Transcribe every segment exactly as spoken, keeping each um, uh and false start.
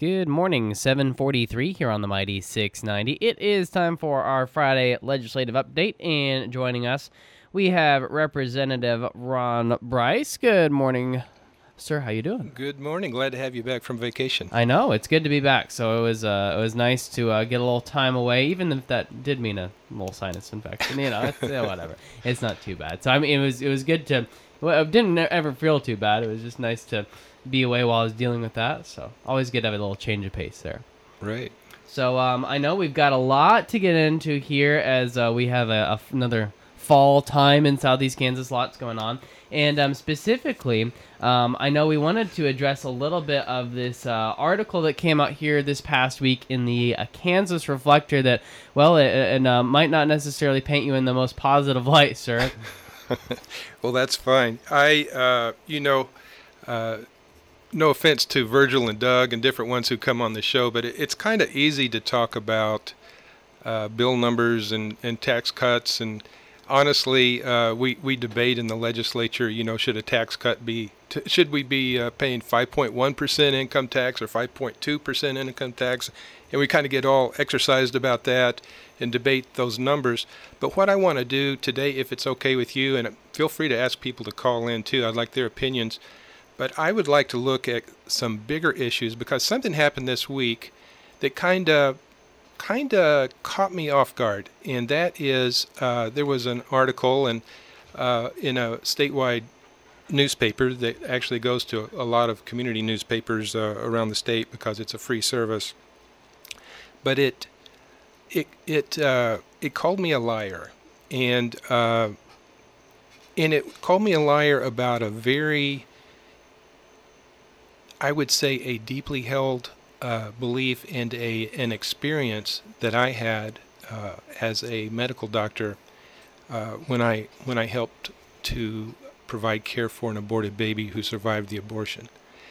Good morning, seven forty-three here on the Mighty six ninety. It is time for our Friday legislative update, and joining us, we have Representative Ron Bryce. Good morning, sir. How you doing? Good morning. Glad to have you back from vacation. I know, it's good to be back. So it was uh, it was nice to uh, get a little time away, even if that did mean a little sinus infection. You know, it's, yeah, whatever. It's not too bad. So I mean, it was it was good to. Well, it didn't ever feel too bad. It was just nice to be away while I was dealing with that. So always good to have a little change of pace there. Right. So um, I know we've got a lot to get into here as uh, we have a, a, another fall time in Southeast Kansas. Lots going on. And um, specifically, um, I know we wanted to address a little bit of this uh, article that came out here this past week in the uh, Kansas Reflector that, well, it, it uh, might not necessarily paint you in the most positive light, sir. Well, that's fine. I, uh, you know, uh, no offense to Virgil and Doug and different ones who come on the show, but it, it's kind of easy to talk about uh, bill numbers and, and tax cuts. And honestly, uh, we, we debate in the legislature, you know, should a tax cut be, t- should we be uh, paying five point one percent income tax or five point two percent income tax? And we kind of get all exercised about that and debate those numbers. But what I want to do today, if it's okay with you, and feel free to ask people to call in too, I'd like their opinions. But I would like to look at some bigger issues because something happened this week that kind of kind of caught me off guard. And that is uh, there was an article and uh, in a statewide newspaper that actually goes to a lot of community newspapers uh, around the state because it's a free service. But it it it uh, it called me a liar, and uh, and it called me a liar about a very, I would say, a deeply held uh, belief and a an experience that I had uh, as a medical doctor uh, when I when I helped to provide care for an aborted baby who survived the abortion,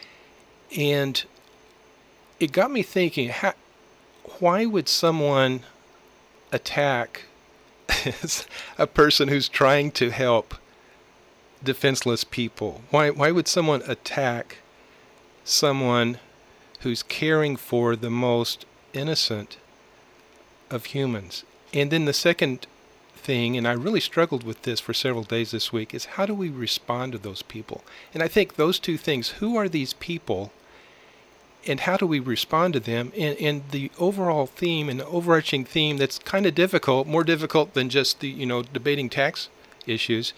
and it got me thinking, how, why would someone attack a person who's trying to help defenseless people? Why why would someone attack someone who's caring for the most innocent of humans? And then the second thing, and I really struggled with this for several days this week, is how do we respond to those people? And I think those two things, who are these people and how do we respond to them? And, and the overall theme and the overarching theme that's kind of difficult, more difficult than just the, you know, debating tax issues,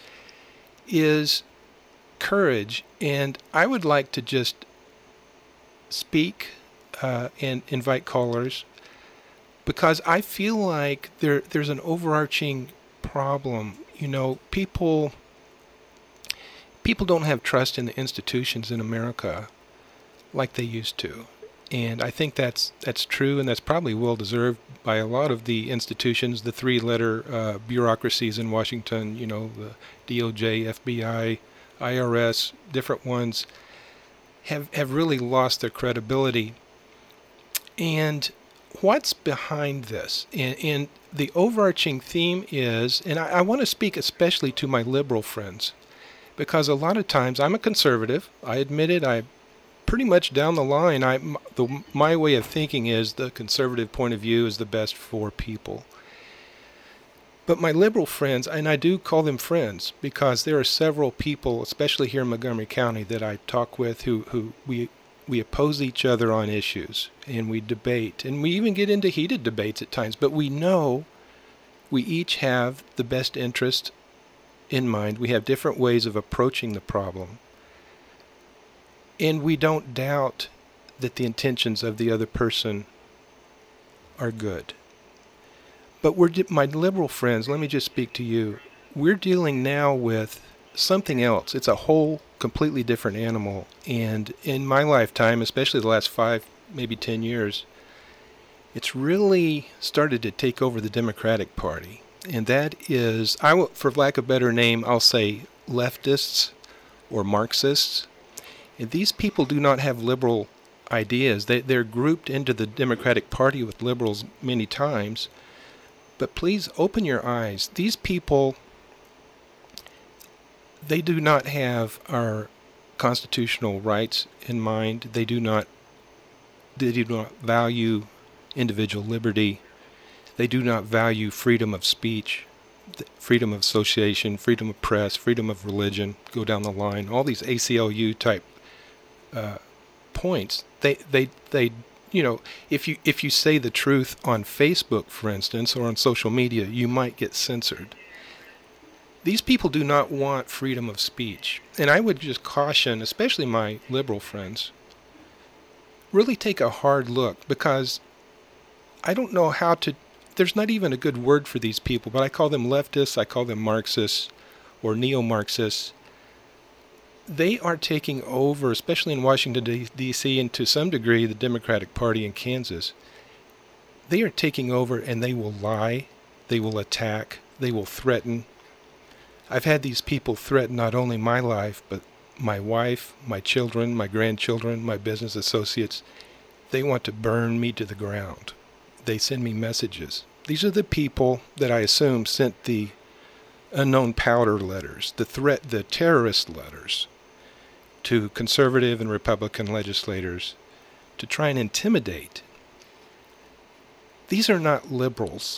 is courage. And I would like to just speak uh, and invite callers because I feel like there there's an overarching problem. You know, people people don't have trust in the institutions in America like they used to. And I think that's that's true, and that's probably well deserved by a lot of the institutions, the three-letter uh, bureaucracies in Washington, you know, the D O J, F B I, I R S, different ones, have, have really lost their credibility. And what's behind this? And, and the overarching theme is, and I, I want to speak especially to my liberal friends, because a lot of times I'm a conservative. I admit it. I pretty much down the line, I, the, my way of thinking is the conservative point of view is the best for people. But my liberal friends, and I do call them friends, because there are several people, especially here in Montgomery County, that I talk with who, who we we oppose each other on issues, and we debate, and we even get into heated debates at times, but we know we each have the best interest in mind. We have different ways of approaching the problem. And we don't doubt that the intentions of the other person are good. But we're, my liberal friends, let me just speak to you. We're dealing now with something else. It's a whole completely different animal. And in my lifetime, especially the last five, maybe ten years, it's really started to take over the Democratic Party. And that is, I will, for lack of a better name, I'll say leftists or Marxists. And these people do not have liberal ideas. They, they're grouped into the Democratic Party with liberals many times. But please open your eyes. These people, they do not have our constitutional rights in mind. They do not they do not value individual liberty. They do not value freedom of speech, freedom of association, freedom of press, freedom of religion, go down the line. All these A C L U type uh, points, they, they, they, you know, if you if you say the truth on Facebook, for instance, or on social media, you might get censored. These people do not want freedom of speech. And I would just caution, especially my liberal friends, really take a hard look, because I don't know how to, there's not even a good word for these people, but I call them leftists, I call them Marxists or neo-Marxists. They are taking over, especially in Washington, D C, and to some degree the Democratic Party in Kansas. They are taking over, and they will lie, they will attack, they will threaten. I've had these people threaten not only my life, but my wife, my children, my grandchildren, my business associates. They want to burn me to the ground. They send me messages. These are the people that I assume sent the unknown powder letters, the threat, the terrorist letters to conservative and Republican legislators to try and intimidate. These are not liberals.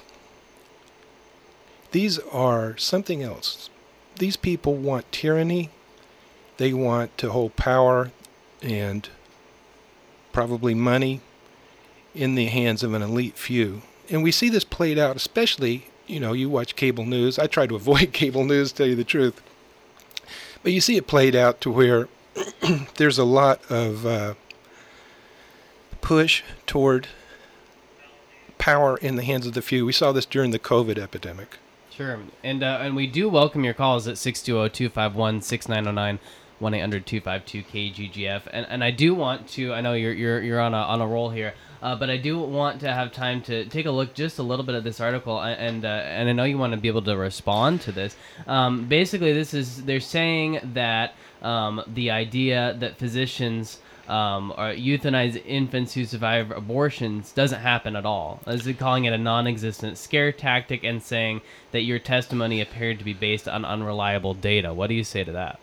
These are something else. These people want tyranny. They want to hold power and probably money in the hands of an elite few. And we see this played out, especially, you know, you watch cable news. I try to avoid cable news, to tell you the truth. But you see it played out to where there's a lot of uh, push toward power in the hands of the few. We saw this during the COVID epidemic. Sure. And uh, and we do welcome your calls at six two zero, two five one, six nine zero nine, one eight hundred, two five two, K G G F. And and I do want to, I know you're you're you're on a on a roll here, uh, but I do want to have time to take a look just a little bit at this article, and uh, and I know you want to be able to respond to this. Um, basically, this is, they're saying that um, the idea that physicians Um, or euthanize infants who survive abortions doesn't happen at all. As they're calling it a non-existent scare tactic, and saying that your testimony appeared to be based on unreliable data. What do you say to that?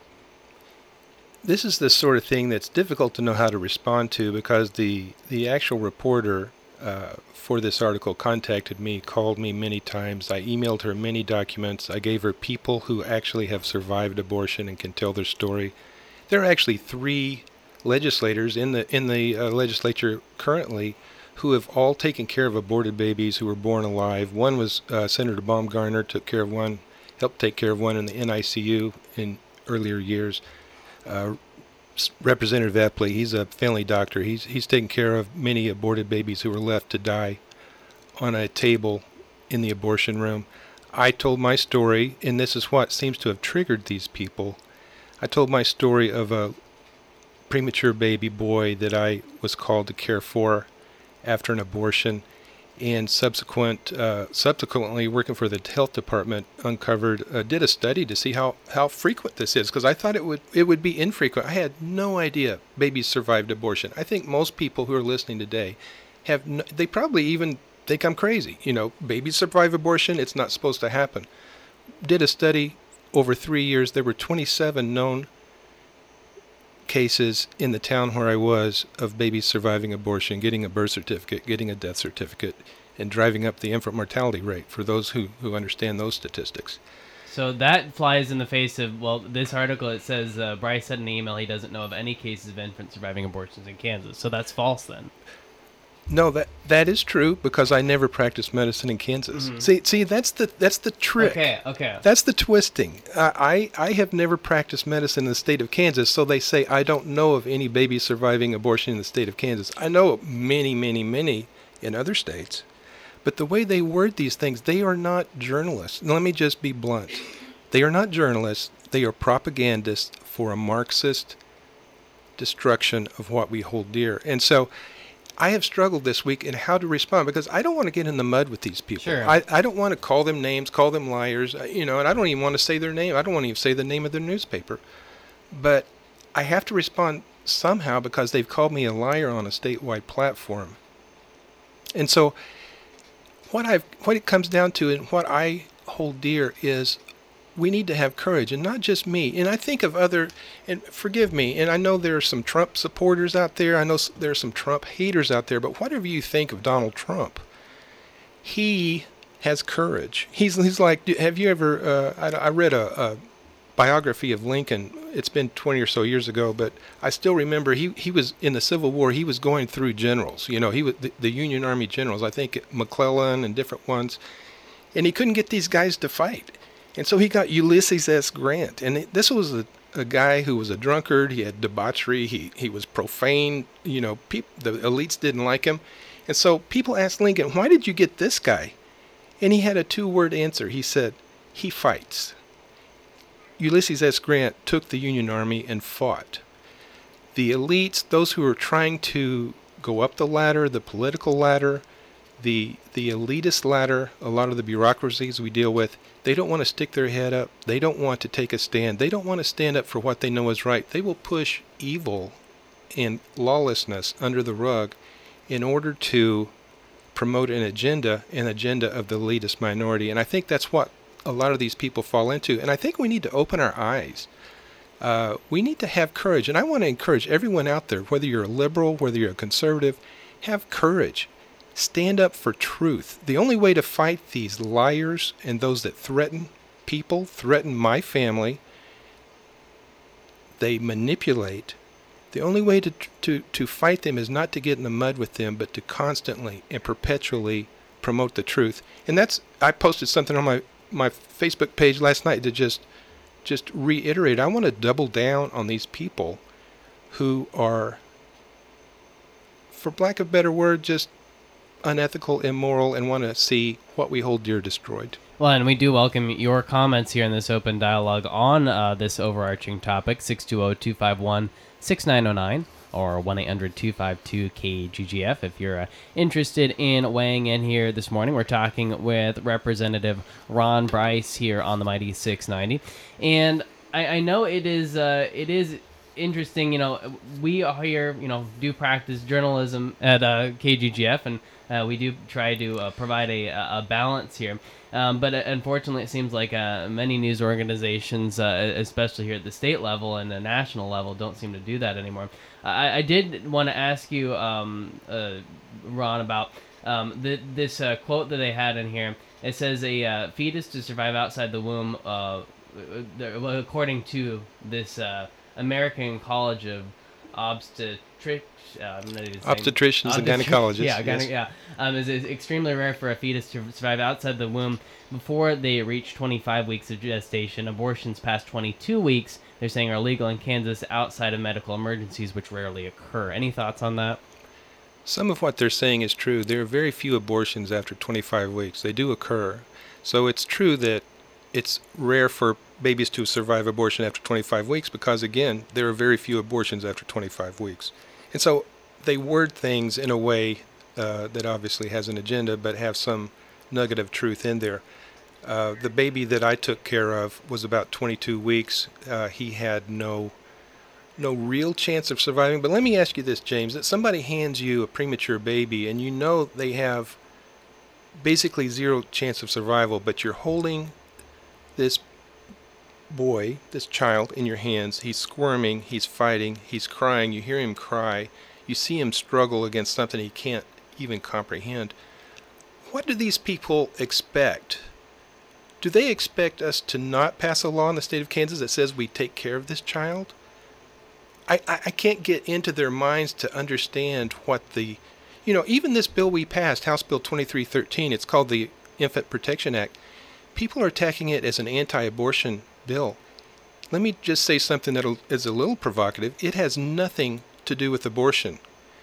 This is the sort of thing that's difficult to know how to respond to, because the the actual reporter uh, for this article contacted me, called me many times. I emailed her many documents. I gave her people who actually have survived abortion and can tell their story. There are actually three legislators in the in the uh, legislature currently who have all taken care of aborted babies who were born alive. One was uh, Senator Baumgartner, took care of one, helped take care of one in the N I C U in earlier years. Uh, Representative Epley, he's a family doctor. He's he's taken care of many aborted babies who were left to die on a table in the abortion room. I told my story, and this is what seems to have triggered these people. I told my story of a premature baby boy that I was called to care for after an abortion, and subsequent, uh, subsequently working for the health department, uncovered, uh, did a study to see how, how frequent this is, because I thought it would it would be infrequent. I had no idea babies survived abortion. I think most people who are listening today have no, they probably even think I'm crazy. You know, babies survive abortion, it's not supposed to happen. Did a study over three years. There were twenty-seven known cases in the town where I was of babies surviving abortion, getting a birth certificate, getting a death certificate, and driving up the infant mortality rate, for those who, who understand those statistics. So that flies in the face of, well, this article, it says uh, Bryce said in an email he doesn't know of any cases of infants surviving abortions in Kansas. So that's false then. No, that that is true, because I never practiced medicine in Kansas. Mm-hmm. See, see, that's the that's the trick. Okay, okay. That's the twisting. Uh, I I have never practiced medicine in the state of Kansas, so they say I don't know of any babies surviving abortion in the state of Kansas. I know of many, many, many in other states, but the way they word these things, they are not journalists. Now, let me just be blunt. They are not journalists. They are propagandists for a Marxist destruction of what we hold dear. And so I have struggled this week in how to respond, because I don't want to get in the mud with these people. Sure. I, I don't want to call them names, call them liars, you know, and I don't even want to say their name. I don't want to even say the name of their newspaper. But I have to respond somehow, because they've called me a liar on a statewide platform. And so what I've what it comes down to, and what I hold dear, is we need to have courage, and not just me. And I think of other, and forgive me, and I know there are some Trump supporters out there. I know there are some Trump haters out there, but whatever you think of Donald Trump, he has courage. He's he's like, have you ever, uh, I, I read a, a biography of Lincoln. It's been twenty or so years ago, but I still remember he, he was in the Civil War. He was going through generals. You know, he was the, the Union Army generals. I think McClellan and different ones, and he couldn't get these guys to fight. And so he got Ulysses S. Grant, and this was a, a guy who was a drunkard. He had debauchery. He he was profane. You know, peop, the elites didn't like him, and so people asked Lincoln, "Why did you get this guy?" And he had a two-word answer. He said, "He fights." Ulysses S. Grant took the Union Army and fought. The elites, those who were trying to go up the ladder, the political ladder, the the elitist ladder, a lot of the bureaucracies we deal with, they don't want to stick their head up. They don't want to take a stand. They don't want to stand up for what they know is right. They will push evil and lawlessness under the rug in order to promote an agenda, an agenda of the elitist minority. And I think that's what a lot of these people fall into. And I think we need to open our eyes. Uh, we need to have courage. And I want to encourage everyone out there, whether you're a liberal, whether you're a conservative, have courage. Stand up for truth. The only way to fight these liars and those that threaten people, threaten my family, they manipulate. The only way to, to, to fight them is not to get in the mud with them, but to constantly and perpetually promote the truth. And that's, I posted something on my, my Facebook page last night to just, just reiterate. I want to double down on these people who are, for lack of a better word, just unethical, immoral, and want to see what we hold dear destroyed. Well, and we do welcome your comments here in this open dialogue on uh, this overarching topic, six two zero, two five one, six nine zero nine, or one eight hundred, two five two, K G G F if you're uh, interested in weighing in here this morning. We're talking with Representative Ron Bryce here on the Mighty six ninety. And I, I know it is uh, it is interesting, you know, we here, you know, do practice journalism at uh, K G G F, and uh, we do try to uh, provide a, a balance here. Um, but uh, unfortunately, it seems like uh, many news organizations, uh, especially here at the state level and the national level, don't seem to do that anymore. I, I did want to ask you, um, uh, Ron, about um, the, this uh, quote that they had in here. It says a uh, fetus to survive outside the womb, uh, according to this uh, American College of Obstetrics. Uh, Obstetricians and gynecologists. Yeah, gyne- yes. yeah. Um, it's, it's extremely rare for a fetus to survive outside the womb before they reach twenty-five weeks of gestation. Abortions past twenty-two weeks, they're saying, are legal in Kansas outside of medical emergencies, which rarely occur. Any thoughts on that? Some of what they're saying is true. There are very few abortions after twenty-five weeks. They do occur. So it's true that it's rare for babies to survive abortion after twenty-five weeks because, again, there are very few abortions after twenty-five weeks. And so they word things in a way uh, that obviously has an agenda but have some nugget of truth in there. Uh, the baby that I took care of was about twenty-two weeks. Uh, he had no no real chance of surviving. But let me ask you this, James, that somebody hands you a premature baby and you know they have basically zero chance of survival, but you're holding this boy, this child in your hands. He's squirming, he's fighting, he's crying. You hear him cry. You see him struggle against something he can't even comprehend. What do these people expect? Do they expect us to not pass a law in the state of Kansas that says we take care of this child? I, I, I can't get into their minds to understand what the, you know, even this bill we passed, House Bill twenty-three thirteen, it's called the Infant Protection Act. People are attacking it as an anti-abortion bill. Let me just say something that is a little provocative. It has nothing to do with abortion.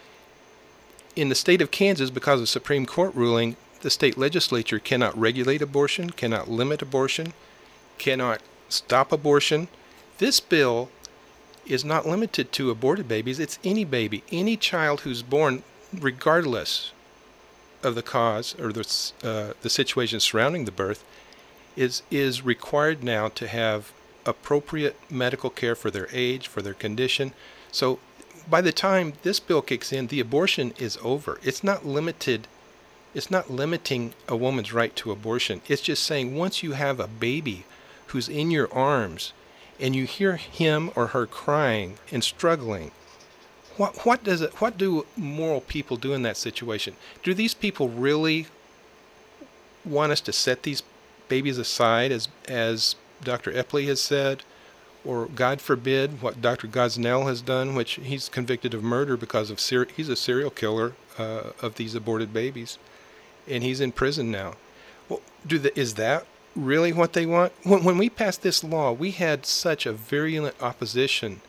In the state of Kansas, because of Supreme Court ruling, the state legislature cannot regulate abortion, cannot limit abortion, cannot stop abortion. This bill is not limited to aborted babies. It's any baby, any child who's born, regardless of the cause or the uh, the situation surrounding the birth, is is required now to have appropriate medical care for their age, for their condition. So by the time this bill kicks in, the abortion is over. It's not limited. It's not limiting a woman's right to abortion. It's just saying once you have a baby who's in your arms and you hear him or her crying and struggling, what what does it what do moral people do in that situation? Do these people really want us to set these babies aside, as as Doctor Epley has said, or God forbid what Doctor Gosnell has done, which he's convicted of murder because of ser- he's a serial killer uh, of these aborted babies, and he's in prison now. Well, do the, is that really what they want? When, when we passed this law, we had such a virulent opposition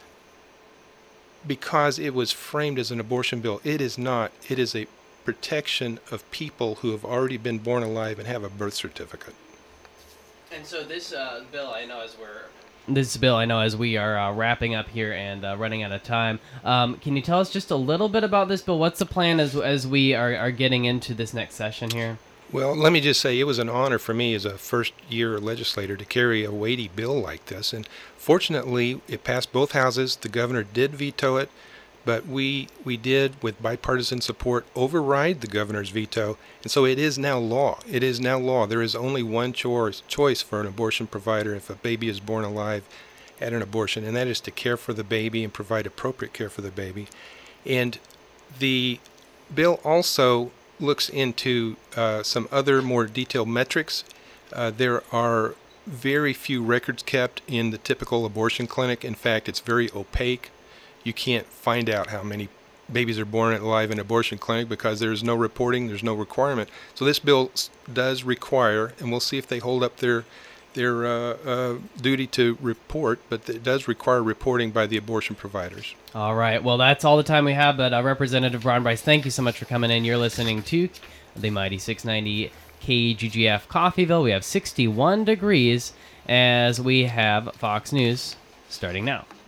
because it was framed as an abortion bill. It is not. It is a protection of people who have already been born alive and have a birth certificate. And so this uh, bill, I know as we're this bill, I know as we are uh, wrapping up here and uh, running out of time. Um, can you tell us just a little bit about this bill? What's the plan as as we are, are getting into this next session here? Well, let me just say it was an honor for me as a first-year legislator to carry a weighty bill like this. And fortunately, it passed both houses. The governor did veto it, but we we did, with bipartisan support, override the governor's veto. And so it is now law. It is now law. There is only one choice, choice for an abortion provider if a baby is born alive at an abortion, and that is to care for the baby and provide appropriate care for the baby. And the bill also looks into uh, some other more detailed metrics. Uh, there are very few records kept in the typical abortion clinic. In fact, it's very opaque. You can't find out how many babies are born alive in an abortion clinic because there's no reporting, there's no requirement. So this bill does require, and we'll see if they hold up their their uh, uh, duty to report, but it does require reporting by the abortion providers. All right. Well, that's all the time we have, but uh, Representative Ron Bryce, thank you so much for coming in. You're listening to the Mighty six ninety K G G F Coffeeville. We have sixty-one degrees as we have Fox News starting now.